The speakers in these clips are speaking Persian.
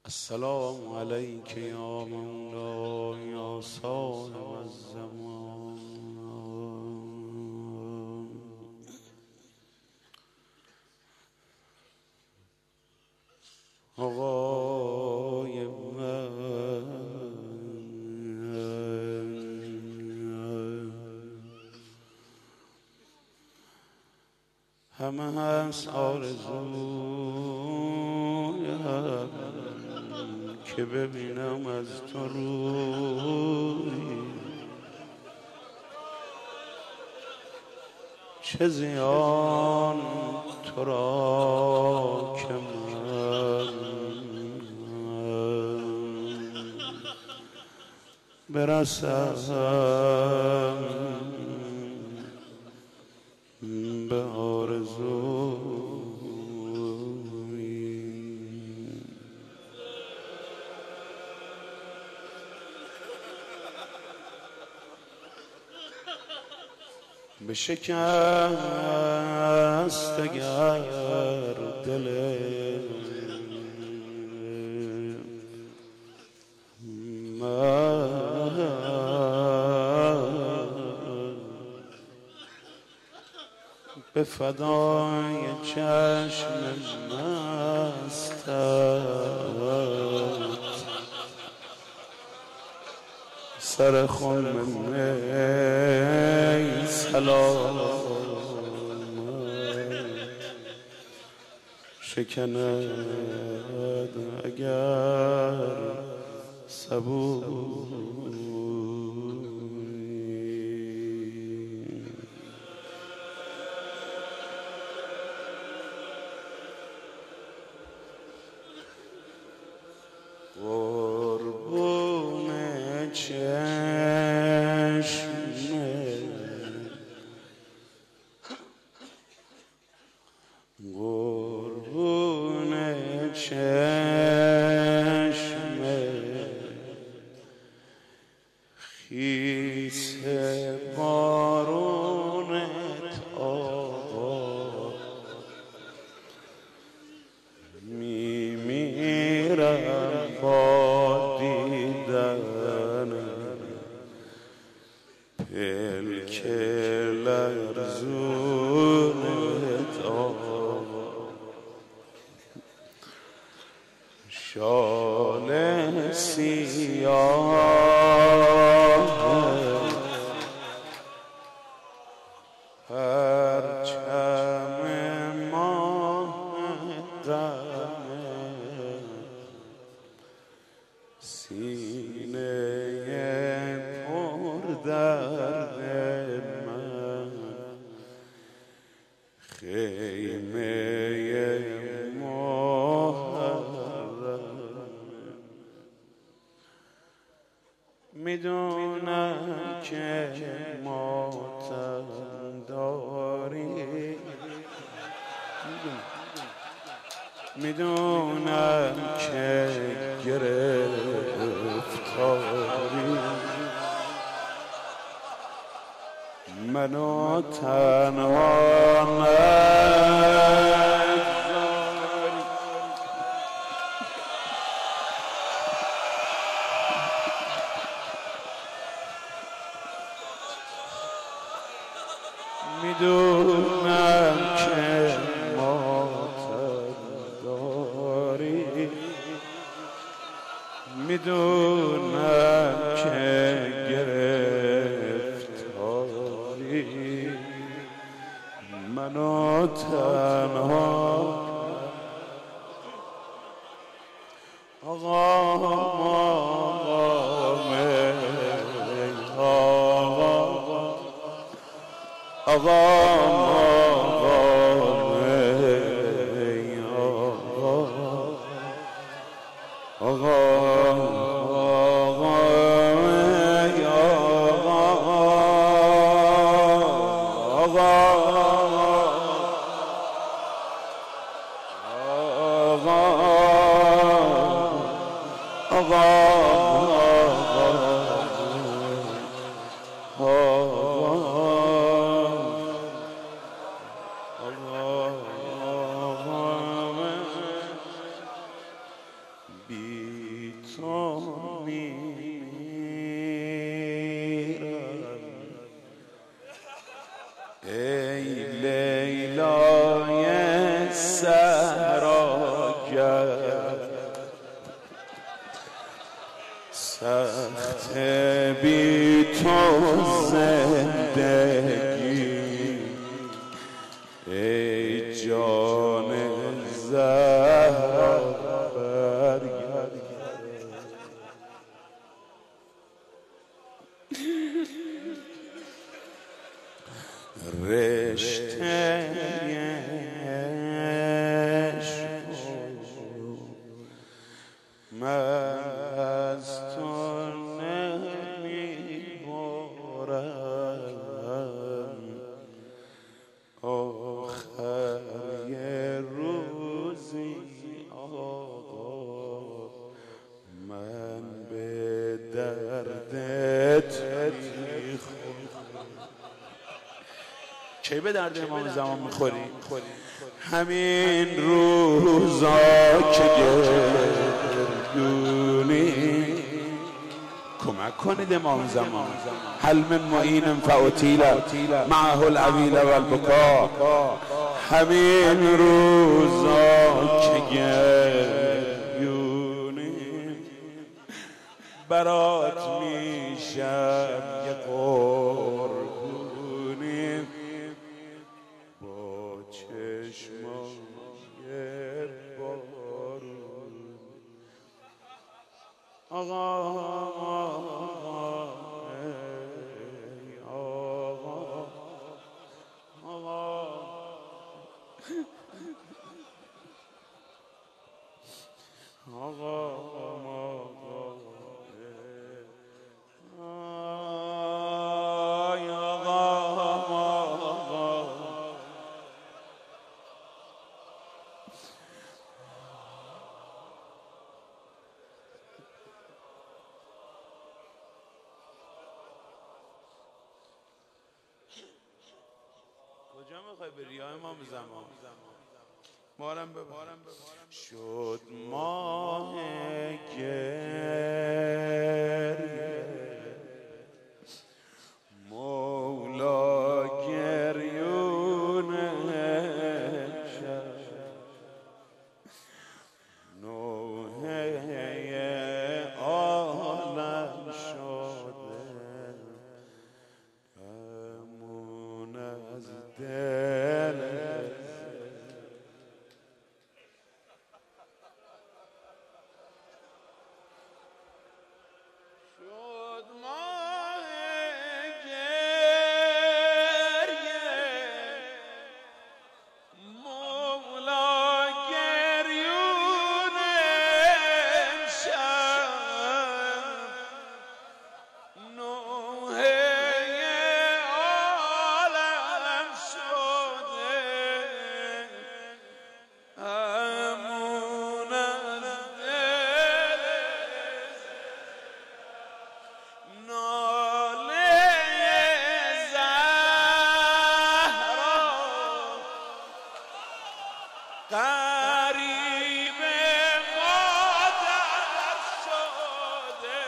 السلام عليك يا مولاي يا صاحب الزمان. آقای من همه هست آرزویم که ببینم از تو روی، چه زیان تو را که من برسم به آرزوی. به شکست اگر دل من به فدای چشم مستت سر خون می سلام شکند اگر صبوری. قربون چشم قربون چشم خیس بارونت آقا میمیرم با دیدن پلک لرزونت آقا، شال سیاه پرچم ماه دم سینه پر درد من، خیمه میدونم که ماتم داری، میدونم که گرفتاری، منو تنها نگذاری. میدونم که ماتم داری، میدونم که گرفتاری، منو تنها بی تو میرم ای لیلای صحراگر سخت بی تو زندگی ای جان زهرا برگرد رشته من از تو نمیبرم آخر یه روزی آقا من به دردت میخورم. کی به درد امام زمان میخوری؟ همین روزا که گردونی کمک کنید امام زمان هل من معین فاطیل معه العویل و البکا همین روزا که گردونی برات میشم یه قربونی با چشمای بارون آقا ای آقا آقا کجا میخوای بری امام زمان؟ بارم ببارم شد ماه گریه مولا گریون شد نوحه عالم شده همون از دل شد ماه گریه مولا گریون شب نوحه عالم شده همون از دل ناله زهرا غریب مادر شده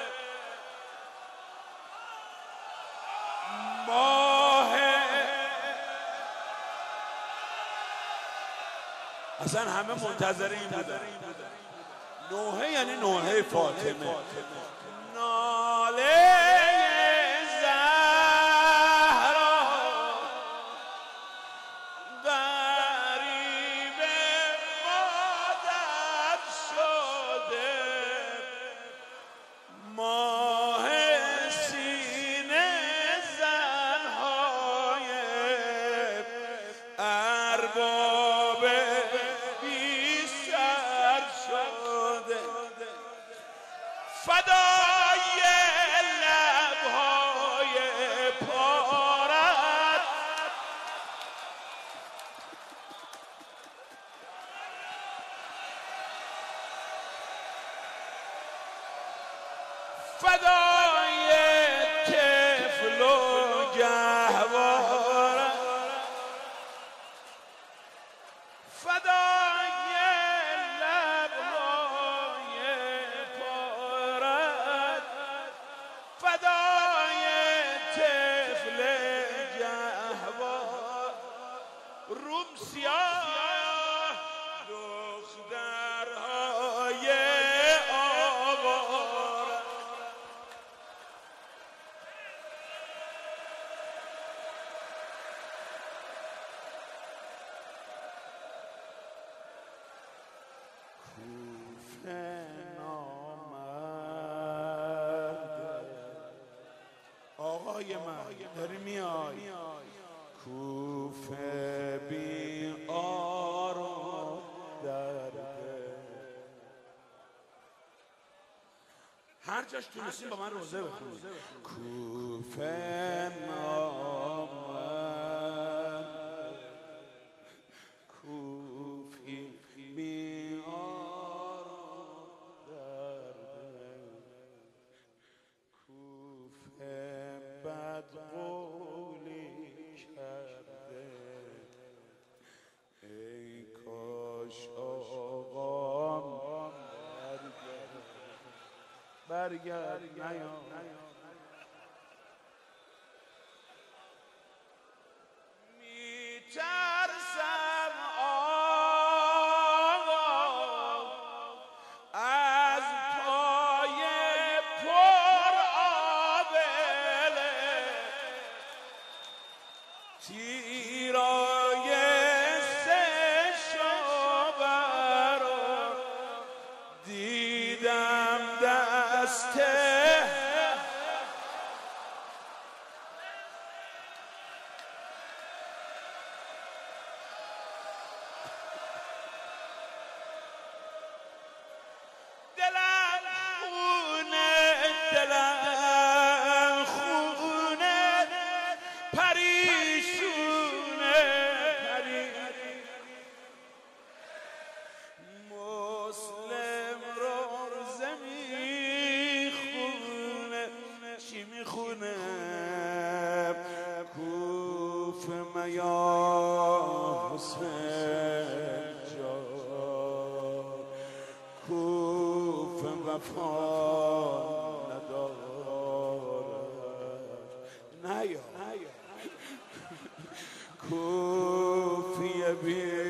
ماه اصلا همه منتظر این بودن نوحه یعنی نوحه فاطمه ناله زهرا غریب مادر شده ماه سینه زنهای ارباب بی سر شده فدای لبهای پارت فدای طفل و گهوارت فدای لبهای نامرد آقای من داری میای کوفه بی آرام درده هر جاش تونستیم با من روزه بخونید کوفه نامرد کوفی بی آرام درده کوفه بدقولی کرده ای کاش آقام برگرد نیام میترسم آقا از پای پر آبله تیرای شابه رو دیدم دسته دلم خونه پریشونه مسلم روزه میخونه چی میخونه کوفه میا حسین جان کوفه وفا ندارد نیا کوفی بی